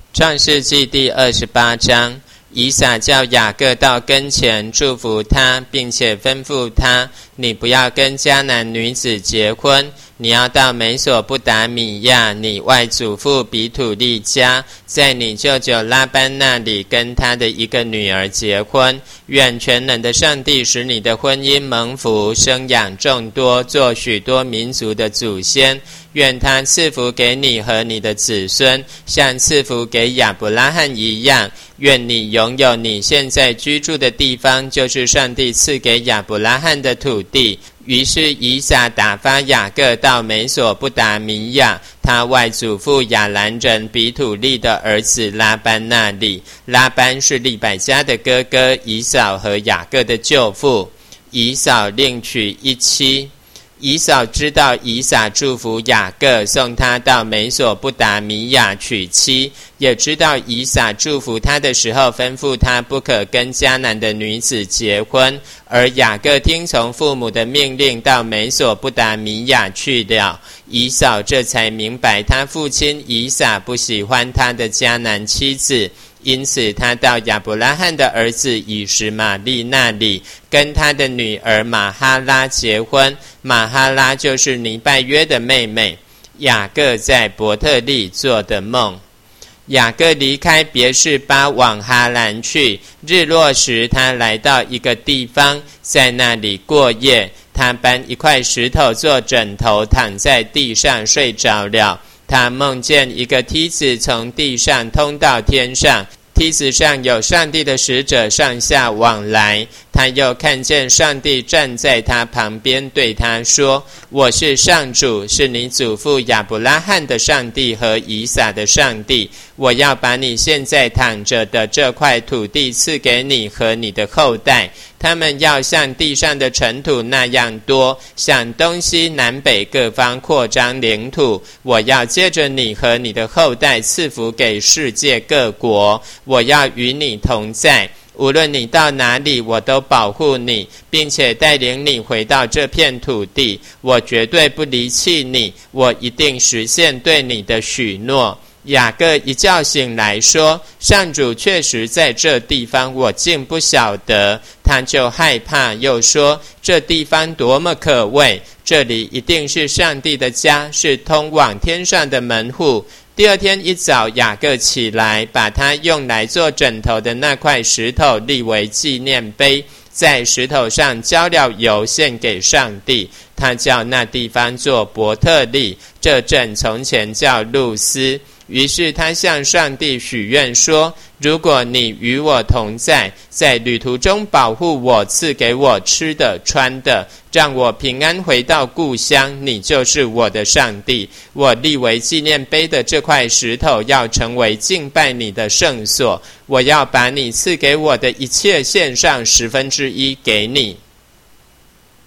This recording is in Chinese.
创世纪第28章，以撒叫雅各到跟前祝福他，并且吩咐他：你不要跟迦南女子结婚，你要到美索不达米亚你外祖父比土利家，在你舅舅拉班那里跟他的一个女儿结婚。愿全能的上帝使你的婚姻蒙福，生养众多，做许多民族的祖先。愿他赐福给你和你的子孙，像赐福给亚伯拉罕一样。愿你拥有你现在居住的地方，就是上帝赐给亚伯拉罕的土地。于是以撒打发雅各到美索不达米亚，他外祖父亚兰人比土利的儿子拉班那里。拉班是利百加的哥哥以扫和雅各的舅父。以扫另娶一妻。以扫知道以撒祝福雅各，送他到美索不达米亚娶妻，也知道以撒祝福他的时候吩咐他不可跟迦南的女子结婚，而雅各听从父母的命令到美索不达米亚去了。以扫这才明白他父亲以撒不喜欢他的迦南妻子，因此他到亚伯拉罕的儿子以实玛利那里，跟他的女儿玛哈拉结婚。玛哈拉就是尼拜约的妹妹。雅各在伯特利做的梦。雅各离开别是巴往哈兰去，日落时他来到一个地方，在那里过夜。他搬一块石头做枕头，躺在地上睡着了。他梦见一个梯子从地上通到天上，梯子上有上帝的使者上下往来。他又看见上帝站在他旁边，对他说：我是上主，是你祖父亚伯拉罕的上帝和以撒的上帝。我要把你现在躺着的这块土地赐给你和你的后代，他们要像地上的尘土那样多，向东西南北各方扩张领土。我要借着你和你的后代赐福给世界各国。我要与你同在，无论你到哪里，我都保护你，并且带领你回到这片土地。我绝对不离弃你，我一定实现对你的许诺。雅各一觉醒来说：上主确实在这地方，我竟不晓得。他就害怕，又说：这地方多么可畏，这里一定是上帝的家，是通往天上的门户。第二天一早，雅各起来，把他用来做枕头的那块石头立为纪念碑，在石头上浇了油，献给上帝。他叫那地方做伯特利，这镇从前叫路斯。于是他向上帝许愿说：如果你与我同在，在旅途中保护我，赐给我吃的穿的，让我平安回到故乡，你就是我的上帝。我立为纪念碑的这块石头要成为敬拜你的圣所。我要把你赐给我的一切献上1/10给你。